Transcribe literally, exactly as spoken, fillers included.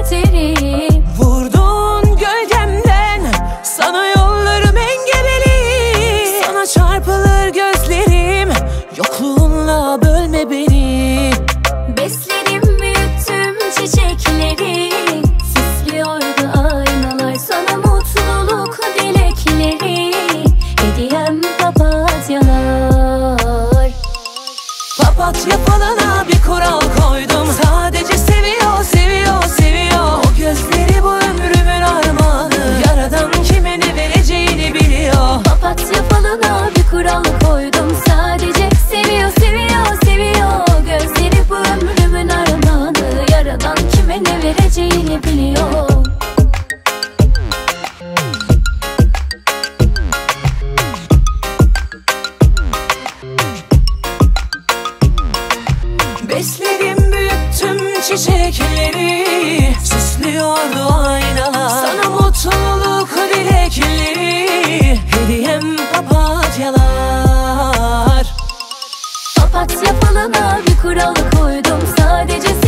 ederim. Vurdun gölgemden, sana yollarım engebeli. Sana çarpılır gözlerim, yokluğunla bölme beni. Besledim büyüttüm çiçekleri, süslüyordu aynalar sana mutluluk dilekleri. Hediyem papatyalar. Papatya falına bir kural koydum, sadece seviyor, seviyor, seviyor. O gözleri bu ömrümün armağanı, yaradan kime ne vereceğini biliyor. Papatya falına bir kural koydum, sadece seviyor, seviyor, seviyor. Gözleri bu ömrümün armağanı, yaradan kime ne vereceğini biliyor. Besledim büyüttüm çiçekleri, süslüyordu aynalar sana mutluluk dilekleri. Hediyem papatyalar. Papatya falına bir kural koydum, sadece